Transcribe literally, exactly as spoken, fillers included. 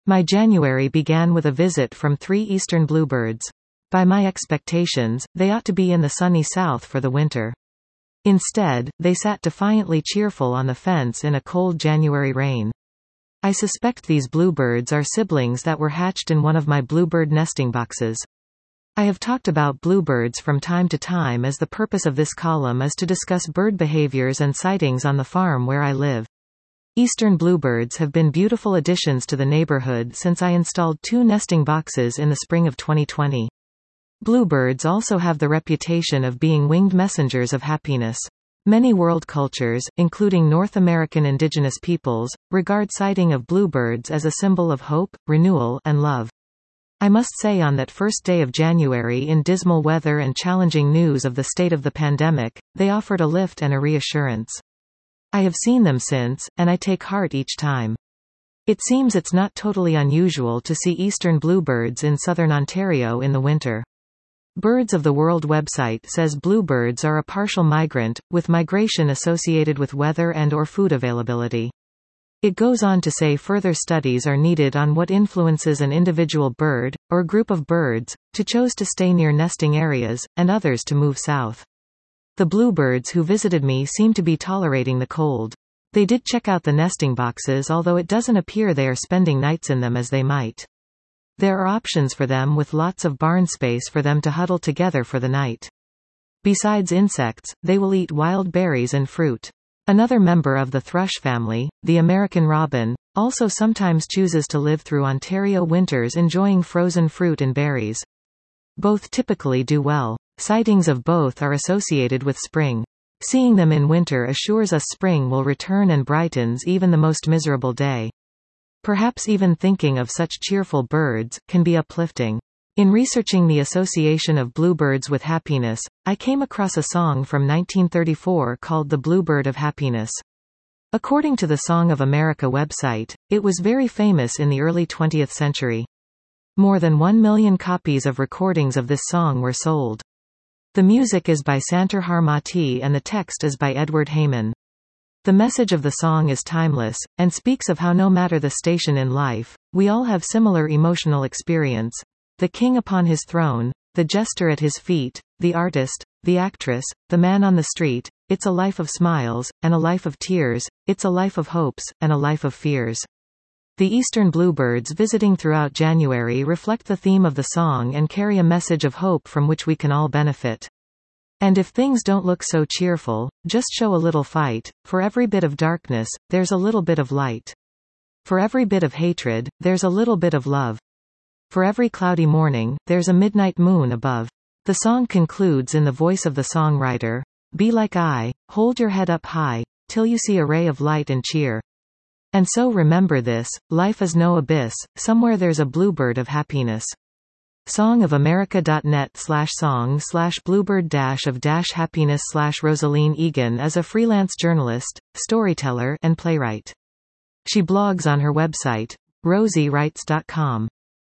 My January began with a visit from three eastern bluebirds. By my expectations, they ought to be in the sunny south for the winter. Instead, they sat defiantly cheerful on the fence in a cold January rain. I suspect these bluebirds are siblings that were hatched in one of my bluebird nesting boxes. I have talked about bluebirds from time to time, as the purpose of this column is to discuss bird behaviors and sightings on the farm where I live. Eastern bluebirds have been beautiful additions to the neighborhood since I installed two nesting boxes in the spring of twenty twenty. Bluebirds also have the reputation of being winged messengers of happiness. Many world cultures, including North American indigenous peoples, regard sighting of bluebirds as a symbol of hope, renewal, and love. I must say, on that first day of January, in dismal weather and challenging news of the state of the pandemic, they offered a lift and a reassurance. I have seen them since, and I take heart each time. It seems it's not totally unusual to see eastern bluebirds in southern Ontario in the winter. Birds of the World website says bluebirds are a partial migrant, with migration associated with weather and or food availability. It goes on to say further studies are needed on what influences an individual bird, or group of birds, to choose to stay near nesting areas, and others to move south. The bluebirds who visited me seem to be tolerating the cold. They did check out the nesting boxes, although it doesn't appear they are spending nights in them as they might. There are options for them with lots of barn space for them to huddle together for the night. Besides insects, they will eat wild berries and fruit. Another member of the thrush family, the American robin, also sometimes chooses to live through Ontario winters enjoying frozen fruit and berries. Both typically do well. Sightings of both are associated with spring. Seeing them in winter assures us spring will return and brightens even the most miserable day. Perhaps even thinking of such cheerful birds can be uplifting. In researching the association of bluebirds with happiness, I came across a song from nineteen thirty-four called The Bluebird of Happiness. According to the Song of America website, it was very famous in the early twentieth century. More than one million copies of recordings of this song were sold. The music is by Santur Harmati and the text is by Edward Heyman. The message of the song is timeless, and speaks of how no matter the station in life, we all have similar emotional experience. The king upon his throne, the jester at his feet, the artist, the actress, the man on the street, it's a life of smiles, and a life of tears, it's a life of hopes, and a life of fears. The eastern bluebirds visiting throughout January reflect the theme of the song and carry a message of hope from which we can all benefit. And if things don't look so cheerful, just show a little fight. For every bit of darkness, there's a little bit of light. For every bit of hatred, there's a little bit of love. For every cloudy morning, there's a midnight moon above. The song concludes in the voice of the songwriter, "Be like I, hold your head up high, till you see a ray of light and cheer. And so remember this, life is no abyss, somewhere there's a bluebird of happiness." songofamerica.net slash song slash bluebird dash of dash happiness slash Rosaline Egan is a freelance journalist, storyteller, and playwright. She blogs on her website, rosie writes dot com.